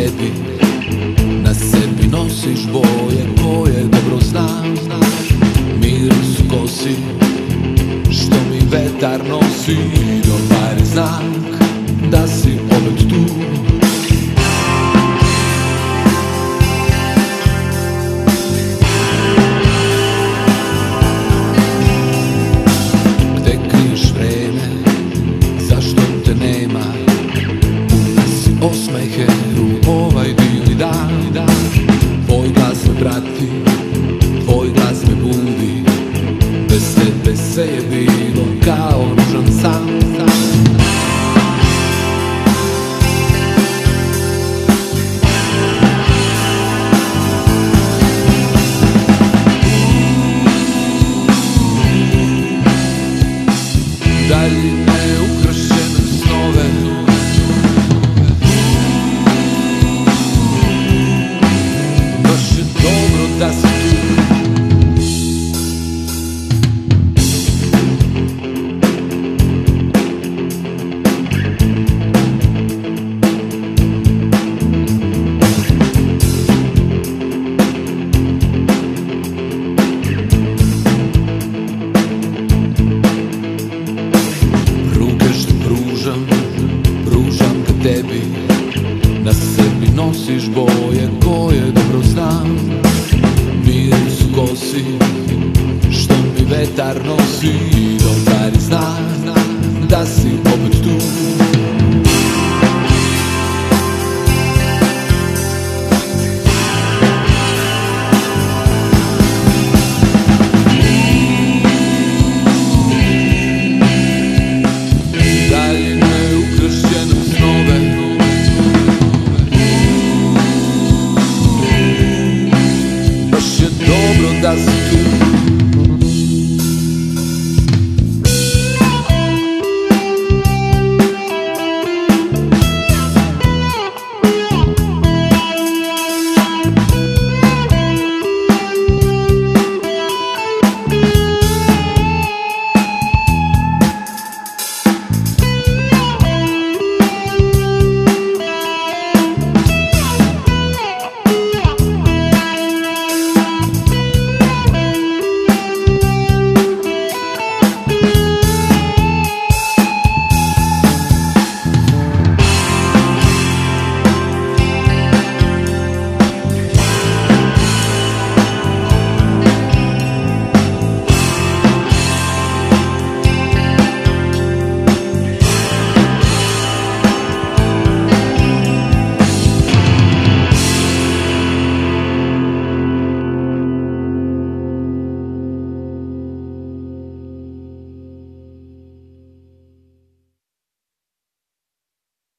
tebi. Na sebi nosiš boje koje dobro znam. Miris u kosi što mi vetar nosi, dobar je znak da si opet tu. Gde kriješ vreme, zašto te nema? Unesi osmehe u ovaj divni dan. Tvoj glas me prati, tvoj glas me budi. Bez tebe sve je bilo kao nužan san. Daljine ukršene snove, baš je dobro da si tu. Pružam ka tebi, na sebi nosiš boje koje dobro znam. Miris u kosi što mi vetar nosi, dobar je znak da si opet tu.